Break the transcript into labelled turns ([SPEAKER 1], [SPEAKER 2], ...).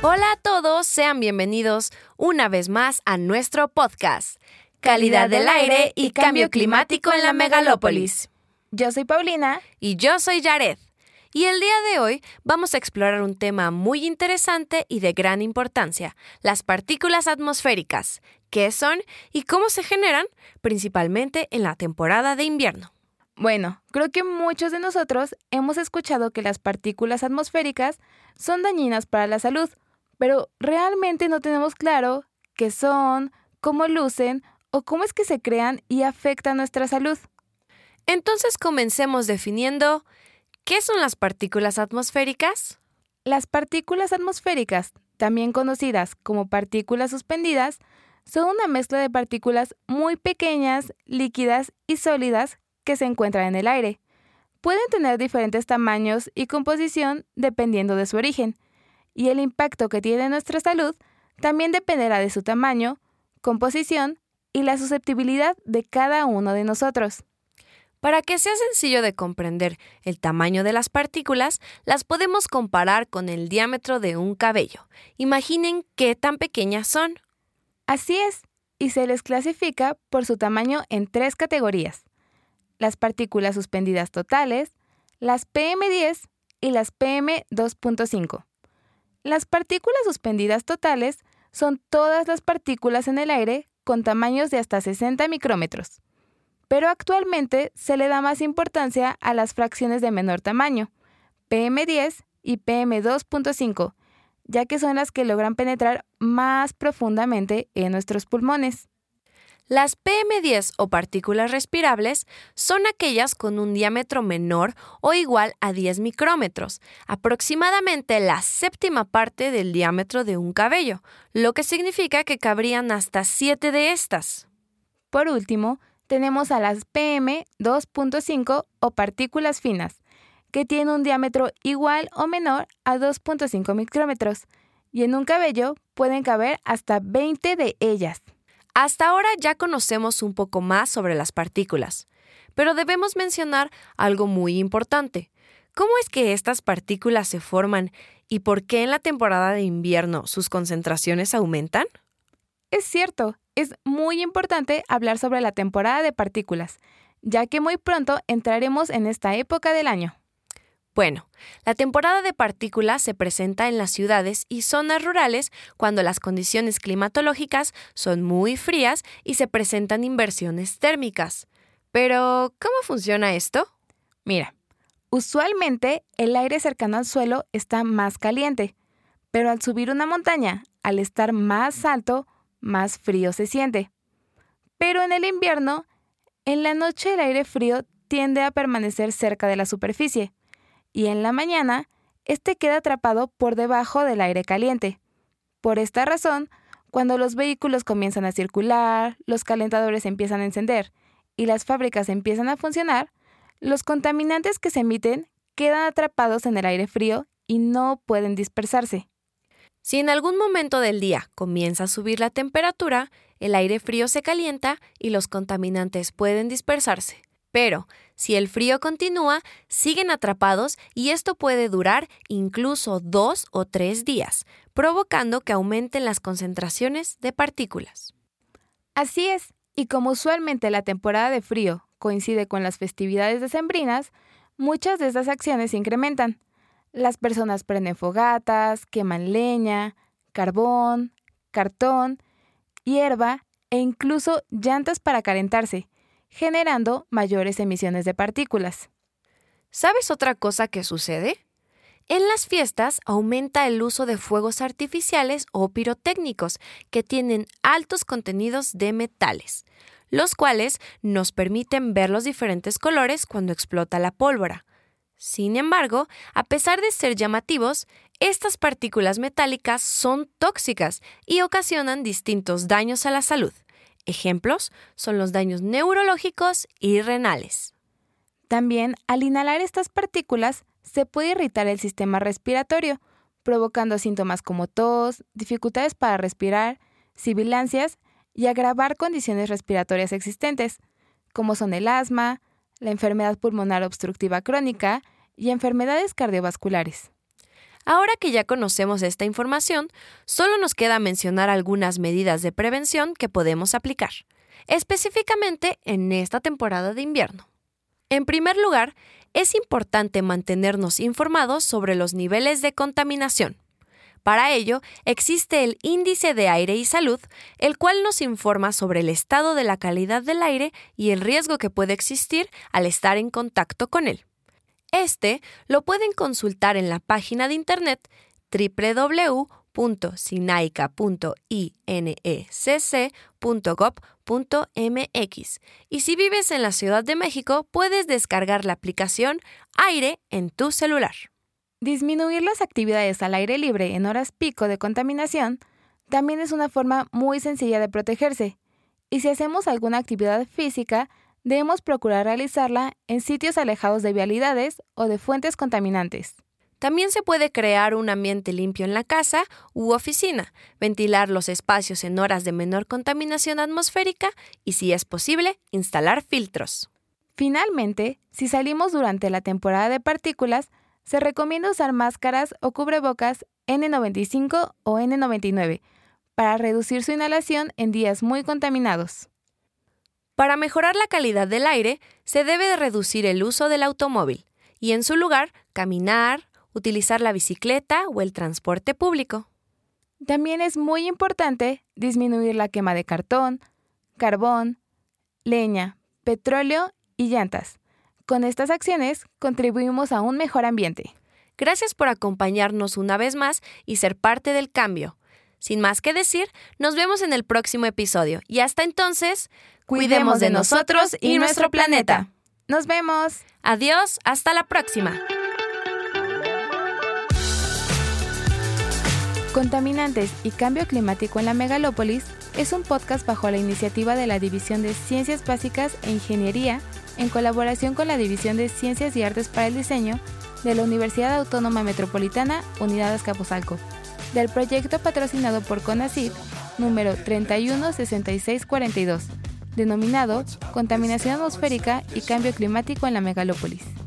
[SPEAKER 1] Hola a todos, sean bienvenidos una vez más a nuestro podcast, Calidad del Aire y Cambio Climático en la Megalópolis.
[SPEAKER 2] Yo soy Paulina.
[SPEAKER 1] Y yo soy Yared. Y el día de hoy vamos a explorar un tema muy interesante y de gran importancia, las partículas atmosféricas, qué son y cómo se generan, principalmente en la temporada de invierno.
[SPEAKER 2] Bueno, creo que muchos de nosotros hemos escuchado que las partículas atmosféricas son dañinas para la salud, pero realmente no tenemos claro qué son, cómo lucen o cómo es que se crean y afectan nuestra salud.
[SPEAKER 1] Entonces comencemos definiendo ¿qué son las partículas atmosféricas?
[SPEAKER 2] Las partículas atmosféricas, también conocidas como partículas suspendidas, son una mezcla de partículas muy pequeñas, líquidas y sólidas que se encuentran en el aire. Pueden tener diferentes tamaños y composición dependiendo de su origen, y el impacto que tiene en nuestra salud también dependerá de su tamaño, composición y la susceptibilidad de cada uno de nosotros.
[SPEAKER 1] Para que sea sencillo de comprender el tamaño de las partículas, las podemos comparar con el diámetro de un cabello. Imaginen qué tan pequeñas son.
[SPEAKER 2] Así es, y se les clasifica por su tamaño en 3 categorías: las partículas suspendidas totales, las PM10 y las PM2.5. Las partículas suspendidas totales son todas las partículas en el aire con tamaños de hasta 60 micrómetros. Pero actualmente se le da más importancia a las fracciones de menor tamaño, PM10 y PM2.5, ya que son las que logran penetrar más profundamente en nuestros pulmones.
[SPEAKER 1] Las PM10 o partículas respirables son aquellas con un diámetro menor o igual a 10 micrómetros, aproximadamente la séptima parte del diámetro de un cabello, lo que significa que cabrían hasta 7 de estas.
[SPEAKER 2] Por último, tenemos a las PM2.5 o partículas finas, que tienen un diámetro igual o menor a 2.5 micrómetros, y en un cabello pueden caber hasta 20 de ellas.
[SPEAKER 1] Hasta ahora ya conocemos un poco más sobre las partículas, pero debemos mencionar algo muy importante. ¿Cómo es que estas partículas se forman y por qué en la temporada de invierno sus concentraciones aumentan?
[SPEAKER 2] Es cierto, es muy importante hablar sobre la temporada de partículas, ya que muy pronto entraremos en esta época del año.
[SPEAKER 1] Bueno, la temporada de partículas se presenta en las ciudades y zonas rurales cuando las condiciones climatológicas son muy frías y se presentan inversiones térmicas. Pero, ¿cómo funciona esto?
[SPEAKER 2] Mira, usualmente el aire cercano al suelo está más caliente, pero al subir una montaña, al estar más alto, más frío se siente. Pero en el invierno, en la noche el aire frío tiende a permanecer cerca de la superficie, y en la mañana, este queda atrapado por debajo del aire caliente. Por esta razón, cuando los vehículos comienzan a circular, los calentadores empiezan a encender y las fábricas empiezan a funcionar, los contaminantes que se emiten quedan atrapados en el aire frío y no pueden dispersarse.
[SPEAKER 1] Si en algún momento del día comienza a subir la temperatura, el aire frío se calienta y los contaminantes pueden dispersarse. Pero, si el frío continúa, siguen atrapados y esto puede durar incluso 2 o 3 días, provocando que aumenten las concentraciones de partículas.
[SPEAKER 2] Así es, y como usualmente la temporada de frío coincide con las festividades decembrinas, muchas de estas acciones se incrementan. Las personas prenden fogatas, queman leña, carbón, cartón, hierba e incluso llantas para calentarse, generando mayores emisiones de partículas.
[SPEAKER 1] ¿Sabes otra cosa que sucede? En las fiestas aumenta el uso de fuegos artificiales o pirotécnicos que tienen altos contenidos de metales, los cuales nos permiten ver los diferentes colores cuando explota la pólvora. Sin embargo, a pesar de ser llamativos, estas partículas metálicas son tóxicas y ocasionan distintos daños a la salud. Ejemplos son los daños neurológicos y renales.
[SPEAKER 2] También, al inhalar estas partículas, se puede irritar el sistema respiratorio, provocando síntomas como tos, dificultades para respirar, sibilancias y agravar condiciones respiratorias existentes, como son el asma, la enfermedad pulmonar obstructiva crónica y enfermedades cardiovasculares.
[SPEAKER 1] Ahora que ya conocemos esta información, solo nos queda mencionar algunas medidas de prevención que podemos aplicar, específicamente en esta temporada de invierno. En primer lugar, es importante mantenernos informados sobre los niveles de contaminación. Para ello, existe el Índice de Aire y Salud, el cual nos informa sobre el estado de la calidad del aire y el riesgo que puede existir al estar en contacto con él. Este lo pueden consultar en la página de internet www.sinaica.inecc.gov.mx y si vives en la Ciudad de México, puedes descargar la aplicación Aire en tu celular.
[SPEAKER 2] Disminuir las actividades al aire libre en horas pico de contaminación también es una forma muy sencilla de protegerse, y si hacemos alguna actividad física, debemos procurar realizarla en sitios alejados de vialidades o de fuentes contaminantes.
[SPEAKER 1] También se puede crear un ambiente limpio en la casa u oficina, ventilar los espacios en horas de menor contaminación atmosférica y, si es posible, instalar filtros.
[SPEAKER 2] Finalmente, si salimos durante la temporada de partículas, se recomienda usar máscaras o cubrebocas N95 o N99 para reducir su inhalación en días muy contaminados.
[SPEAKER 1] Para mejorar la calidad del aire, se debe de reducir el uso del automóvil y, en su lugar, caminar, utilizar la bicicleta o el transporte público.
[SPEAKER 2] También es muy importante disminuir la quema de cartón, carbón, leña, petróleo y llantas. Con estas acciones contribuimos a un mejor ambiente.
[SPEAKER 1] Gracias por acompañarnos una vez más y ser parte del cambio. Sin más que decir, nos vemos en el próximo episodio y hasta entonces, cuidemos de nosotros y nuestro planeta.
[SPEAKER 2] ¡Nos vemos!
[SPEAKER 1] Adiós, hasta la próxima.
[SPEAKER 2] Contaminantes y Cambio Climático en la Megalópolis es un podcast bajo la iniciativa de la División de Ciencias Básicas e Ingeniería en colaboración con la División de Ciencias y Artes para el Diseño de la Universidad Autónoma Metropolitana Unidad Azcapotzalco, del proyecto patrocinado por CONACYT número 316642, denominado Contaminación Atmosférica y Cambio Climático en la Megalópolis.